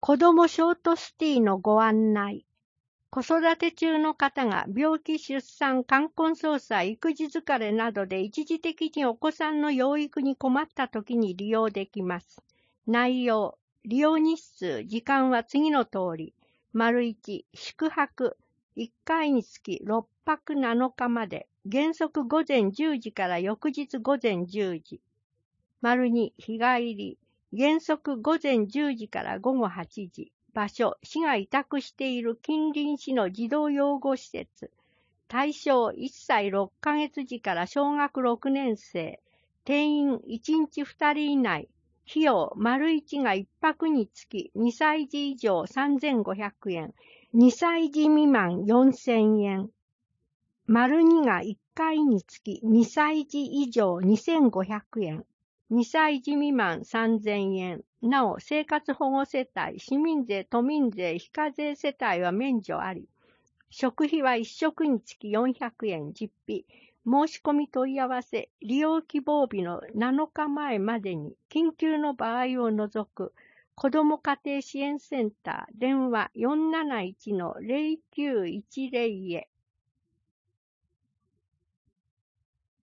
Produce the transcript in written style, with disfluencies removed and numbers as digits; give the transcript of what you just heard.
子どもショートスティーのご案内。子育て中の方が病気、出産、冠婚葬祭、育児疲れなどで一時的にお子さんの養育に困った時に利用できます。内容、利用日数、時間は次の通り。1、宿泊。1回につき6泊7日まで。原則午前10時から翌日午前10時。2、日帰り。原則午前10時から午後8時。場所、市が委託している近隣市の児童養護施設。対象1歳6ヶ月時から小学6年生。定員1日2人以内。費用、1が1泊につき2歳児以上3500円。2歳児未満4000円。2が1回につき2歳児以上2500円。2歳児未満3000円。なお、生活保護世帯、市民税、都民税、非課税世帯は免除あり。食費は1食につき400円実費。申し込み問い合わせ、利用希望日の7日前までに、緊急の場合を除く、子ども家庭支援センター、電話471-0910へ。